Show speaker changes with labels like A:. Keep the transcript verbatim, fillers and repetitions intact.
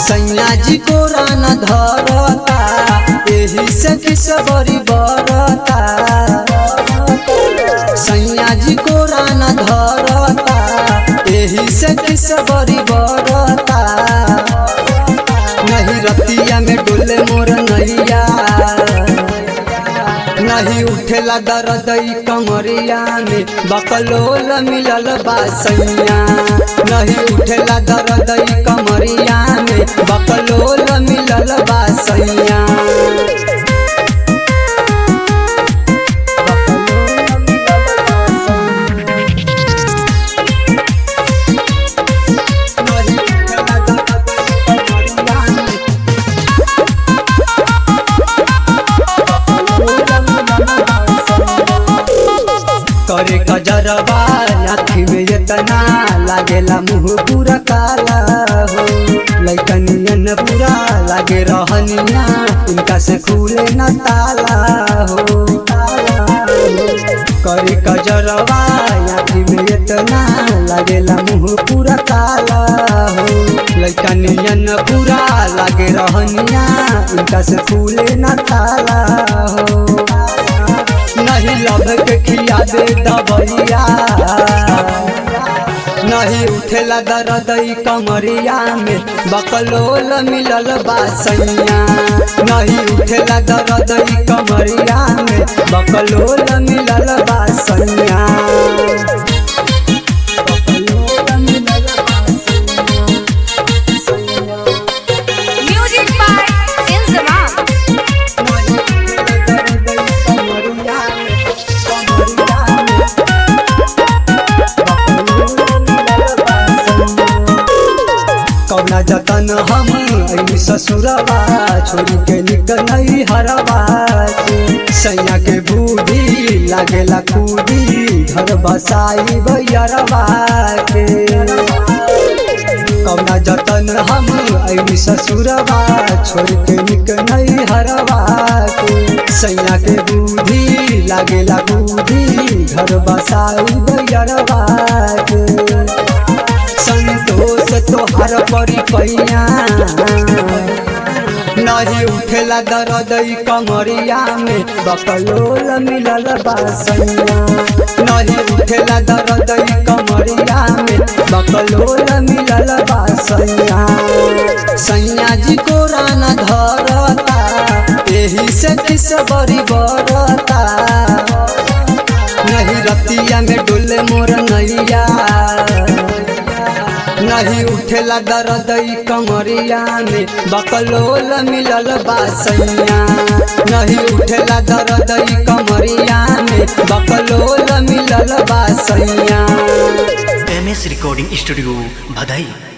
A: सैया जी को राना धरता एही से किस बड़ी बरता। सैया जी को राना धरता एही से किस बड़ी बरता। नहीं रतिया में डोले मोर नैया नहीं उठेला दर्द कमरिया में बकलोल मिलल बा सैया। नहीं उठेला दर्द कमरिया में बकलोल मिलल बा सैया। करे कजरवा आँखी में इतना लागेला मुँह पूरा काला हो। लइकनियन पूरा लागे रहनिया इनका से खुले न ताला हो। करे कजरवा आँखी में इतना लागेला मुँह पूरा काला हो। लइकनियन पूरा लागे रहनिया इनका से खुले न ताला हो। नहीं लब के खिया दे दबैया नहीं उठेला दर्द कमरिया में बकलोल मिलल बा सैया। नहीं उठेला दर्द कमरिया में बकलोल मिलल बा सैया। कौना जतन हम ससुरवा छोड़ के निकल नहीं हरवा। सैया के बूढ़ी लागेला कूदी घर बसाई भैरवा के। कौना जतन हम ससुरवा छोड़ के निकल नहीं हरवा के। सैया के बूढ़ी लागेला कूदी घर बसाई भैरवा के। संतोष तोहर परी पैया नहीं उठेला दर्द कमरिया में बकलोल मिलल बा सैया। नहीं उठेला दर्द कमरिया में बकलोल मिलल बा सैया। सैया जी को राना धरता एही से किस बड़ी बरता। नहीं रतिया में डोले मोर नैया नहीं उठेला दर्द कमरिया में बकलोल मिलल बा सैया। नहीं उठेला दर्द कमरिया में बकलोल मिलल बा सैया।
B: एम एस रिकॉर्डिंग स्टूडियो भदई।